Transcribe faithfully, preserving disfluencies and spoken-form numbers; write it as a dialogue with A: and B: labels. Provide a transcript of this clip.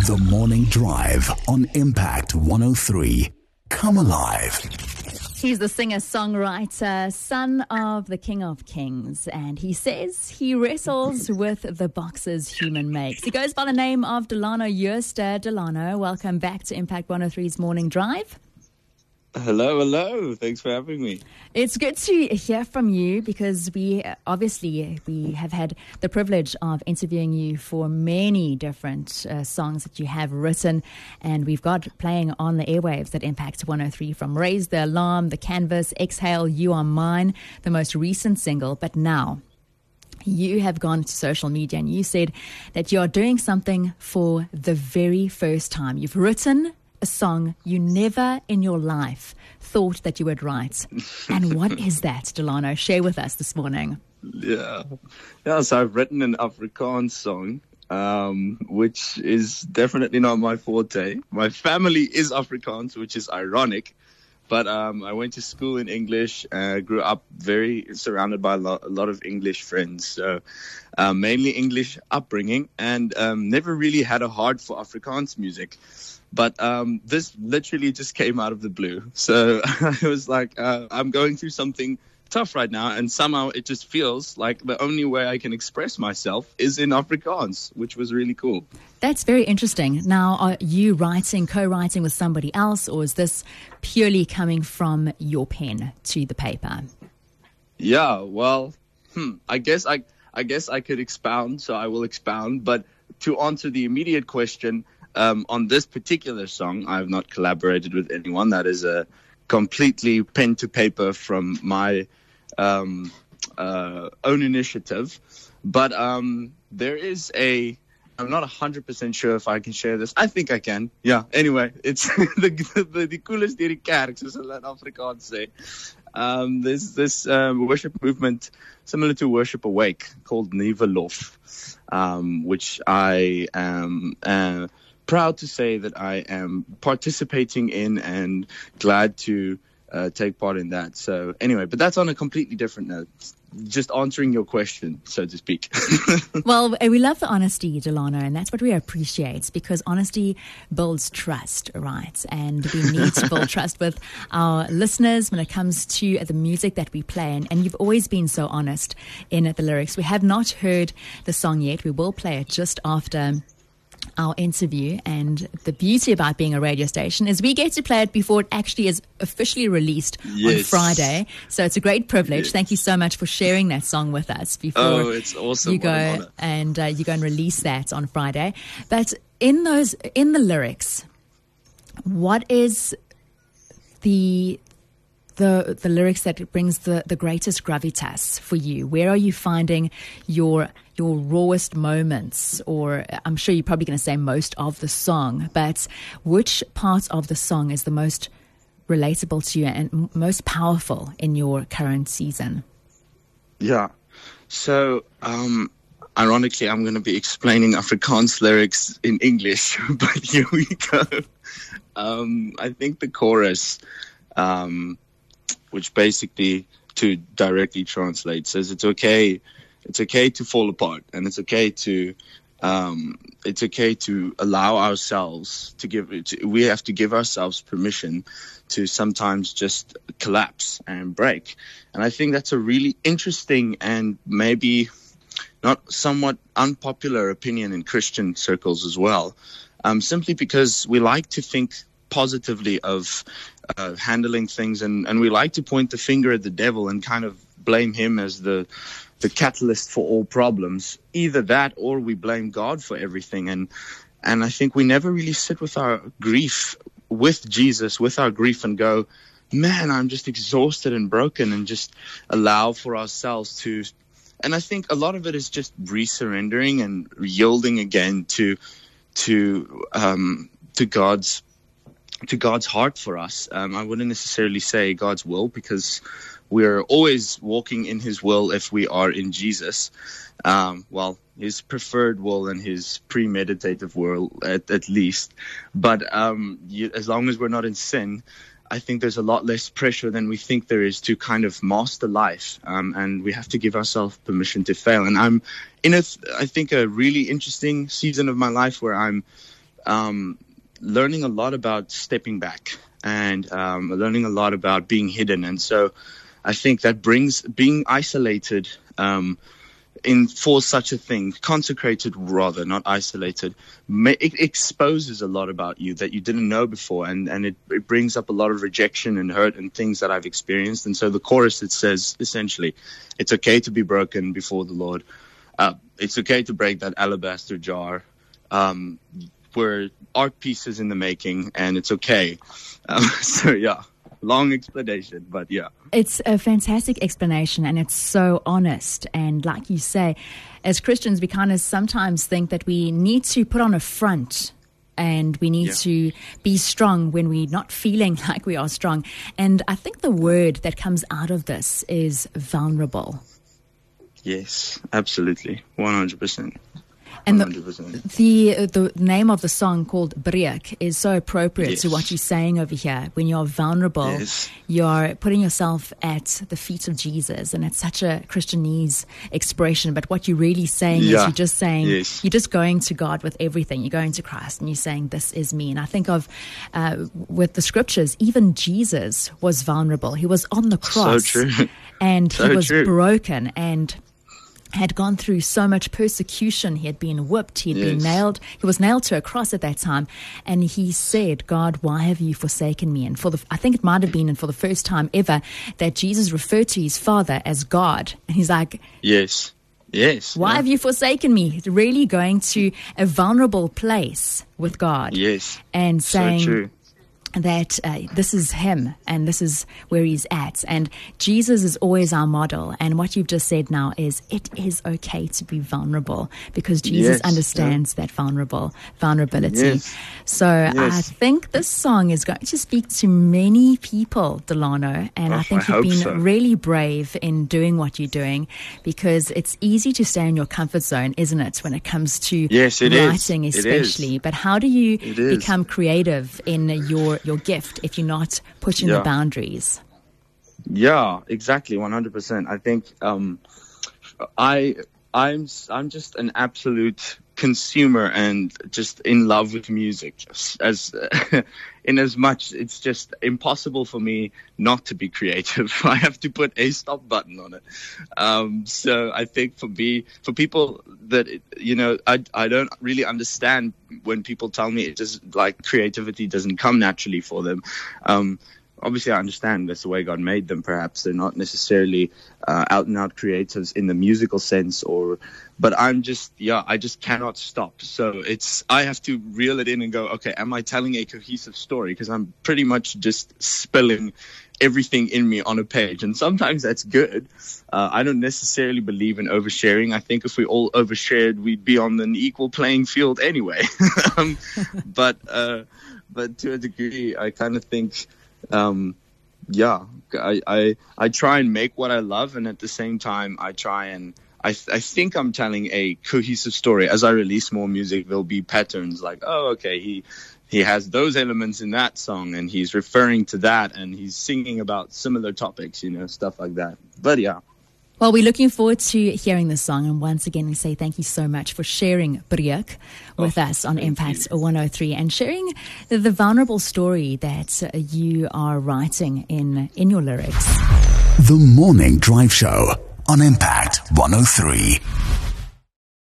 A: The Morning Drive on Impact one oh three. Come alive.
B: He's the singer-songwriter, son of the King of Kings, and he says he wrestles with the boxes human makes. He goes by the name of Delano Jooste. Delano, welcome back to Impact one oh three's Morning Drive.
C: Hello, hello. Thanks for having me.
B: It's good to hear from you because we obviously we have had the privilege of interviewing you for many different uh, songs that you have written, and we've got playing on the airwaves at Impact one oh three from Raise the Alarm, The Canvas, Exhale, You Are Mine, the most recent single. But now you have gone to social media and you said that you are doing something for the very first time. You've written a song you never in your life thought that you would write. And what is that, Delano? Share with us this morning.
C: Yeah. Yeah, so I've written an Afrikaans song, um, which is definitely not my forte. My family is Afrikaans, which is ironic. But um, I went to school in English, uh, grew up very surrounded by a lot, a lot of English friends. So uh, mainly English upbringing, and um, never really had a heart for Afrikaans music. But um, this literally just came out of the blue. So I was like, uh, I'm going through something tough right now, and somehow it just feels like the only way I can express myself is in Afrikaans, which was really cool.
B: That's very interesting. Now, are you writing, co-writing with somebody else, or is this purely coming from your pen to the paper?
C: Yeah, well, hmm, I guess I, I guess I could expound, so I will expound. But to answer the immediate question, Um, on this particular song, I have not collaborated with anyone. That is a completely pen to paper from my um, uh, own initiative. But um, there is a, I'm not one hundred percent sure if I can share this. I think I can. Yeah, anyway, it's the the, the coolest hierdie kerk, soos hulle in Afrikaans sê. Um, there's this um, worship movement similar to Worship Awake called Nuwe Lof, um, which I am uh, proud to say that I am participating in and glad to uh, take part in that. So anyway, but that's on a completely different note. Just answering your question, so to speak.
B: Well, we love the honesty, Delano, and that's what we appreciate, because honesty builds trust, right? And we need to build trust with our listeners when it comes to the music that we play. And, and you've always been so honest in the lyrics. We have not heard the song yet. We will play it just after our interview, and the beauty about being a radio station is we get to play it before it actually is officially released
C: yes.
B: on Friday. So it's a great privilege.
C: Yes.
B: Thank you so much for sharing that song with us before
C: oh, it's awesome.
B: you go and uh, you go and release that on Friday. But in those in the lyrics, what is the the the lyrics that brings the, the greatest gravitas for you? Where are you finding your your rawest moments? Or I'm sure you're probably going to say most of the song, but which part of the song is the most relatable to you and most powerful in your current season?
C: Yeah. So, um, ironically, I'm going to be explaining Afrikaans lyrics in English, but here we go. Um, I think the chorus, um, which basically, to directly translate, says it's okay, it's okay to fall apart, and it's okay to, um, it's okay to allow ourselves to give. To, we have to give ourselves permission to sometimes just collapse and break, and I think that's a really interesting and maybe not somewhat unpopular opinion in Christian circles as well, um, simply because we like to think positively of uh, handling things, and, and we like to point the finger at the devil and kind of blame him as the the catalyst for all problems. Either that, or we blame God for everything. And and I think we never really sit with our grief with Jesus, with our grief, and go, man, I'm just exhausted and broken, and just allow for ourselves to. And I think a lot of it is just resurrendering and yielding again to to um, to God's to God's heart for us. Um, I wouldn't necessarily say God's will, because we're always walking in His will if we are in Jesus. Um, well, His preferred will and His premeditative will, at, at least. But um, you, as long as we're not in sin, I think there's a lot less pressure than we think there is to kind of master life. Um, and we have to give ourselves permission to fail. And I'm in a, I think, a really interesting season of my life where I'm um, learning a lot about stepping back and um, learning a lot about being hidden. And so I think that brings being isolated um, in for such a thing, consecrated rather, not isolated, may, it exposes a lot about you that you didn't know before. And, and it, it brings up a lot of rejection and hurt and things that I've experienced. And so the chorus, it says essentially, it's okay to be broken before the Lord. Uh, it's okay to break that alabaster jar. Um, we're art pieces in the making, and it's okay. Um, so, yeah, long explanation, but yeah.
B: It's a fantastic explanation, and it's so honest. And like you say, as Christians, we kind of sometimes think that we need to put on a front and we need yeah. to be strong when we're not feeling like we are strong. And I think the word that comes out of this is vulnerable.
C: Yes, absolutely, one hundred percent.
B: And the, the the name of the song, called Breek, is so appropriate yes. to what you're saying over here. When you're vulnerable, yes. you're putting yourself at the feet of Jesus, and it's such a Christianese expression. But what you're really saying yeah. is you're just saying, yes. you're just going to God with everything. You're going to Christ, and you're saying, this is me. And I think of, uh, with the scriptures, even Jesus was vulnerable. He was on the cross,
C: so true.
B: and
C: so
B: he was
C: true.
B: broken, and had gone through so much persecution. He had been whipped. He had yes. been nailed. He was nailed to a cross at that time. And he said, God, why have you forsaken me? And for the, I think it might have been, and for the first time ever, that Jesus referred to his Father as God. And he's like,
C: yes, yes.
B: Why
C: yeah.
B: have you forsaken me? It's really going to a vulnerable place with God.
C: Yes.
B: And saying,
C: so true.
B: that uh, this is him and this is where he's at. And Jesus is always our model. And what you've just said now is it is okay to be vulnerable, because Jesus
C: yes,
B: understands yeah. that vulnerable vulnerability.
C: Yes.
B: So
C: yes.
B: I think this song is going to speak to many people, Delano. And
C: oh,
B: I think
C: I
B: you've been
C: so.
B: really brave in doing what you're doing, because it's easy to stay in your comfort zone, isn't it, when it comes to
C: yes, it
B: writing
C: is.
B: especially.
C: It
B: but how do you
C: is.
B: become creative in your your gift if you're not pushing
C: yeah.
B: the boundaries?
C: Yeah, exactly, one hundred percent. I think um, I I'm I'm just an absolute consumer and just in love with music. As in as much, it's just impossible for me not to be creative. I have to put a stop button on it. Um, so I think for me, for people that you know, I I don't really understand when people tell me it just like creativity doesn't come naturally for them. Um, Obviously, I understand that's the way God made them. Perhaps they're not necessarily uh, out and out creatives in the musical sense, or, but I'm just, yeah, I just cannot stop. So it's, I have to reel it in and go, okay, am I telling a cohesive story? Because I'm pretty much just spilling everything in me on a page, and sometimes that's good. Uh, I don't necessarily believe in oversharing. I think if we all overshared, we'd be on an equal playing field anyway. um, but uh, but to a degree, I kind of think. Um, yeah, I, I, I try and make what I love, and at the same time, I try and I, th- I think I'm telling a cohesive story. As I release more music, there'll be patterns like, oh, okay, he, he has those elements in that song, and he's referring to that, and he's singing about similar topics, you know, stuff like that. But yeah.
B: Well, we're looking forward to hearing this song. And once again, we say thank you so much for sharing Breek with oh, us on Impact you. one oh three, and sharing the, the vulnerable story that uh, you are writing in, in your lyrics.
A: The Morning Drive Show on Impact one oh three.